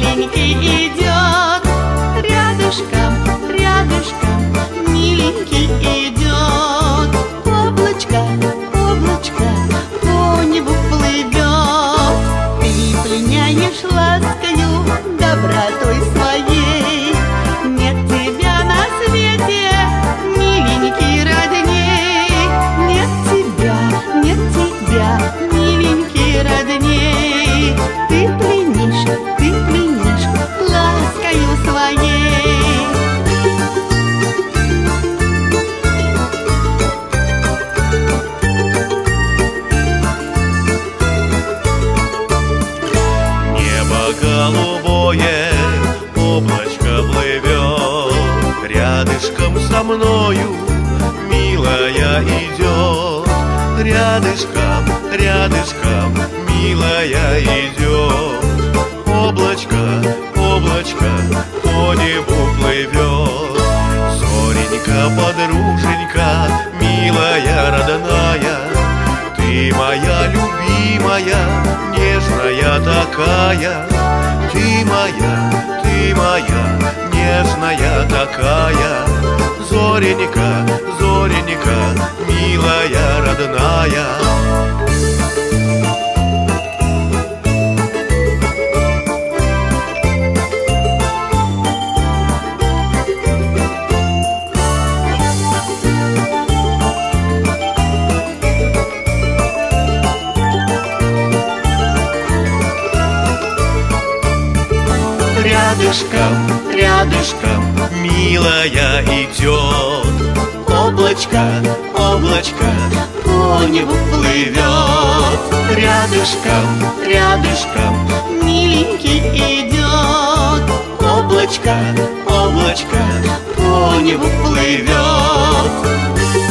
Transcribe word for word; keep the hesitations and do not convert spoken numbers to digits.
миленький идет, рядышком, рядышком, миленький идет. Облачко, облачко по небу плывет. Ты пленяешь ласкою, добротой своей. Нет тебя на свете, миленький, родней. Нет тебя, нет тебя, миленький, родней. Ты пленишь, ты пленишь ласкою своей. Небо голубое, облачко плывет, рядышком со мною, милая, идет. Рядышком, рядышком, милая, идет. Облачко, облачко по небу плывет. Зоренька, подруженька, милая, родная, ты моя любимая, нежная такая. Ты моя, ты моя, нежная такая. Зоренька, зоренька, милая, родная. Рядышком, рядышком, милая, идет. Облачко, облачко по небу плывет. Рядышком, рядышком, миленький идет. Облачко, облачко по небу плывет.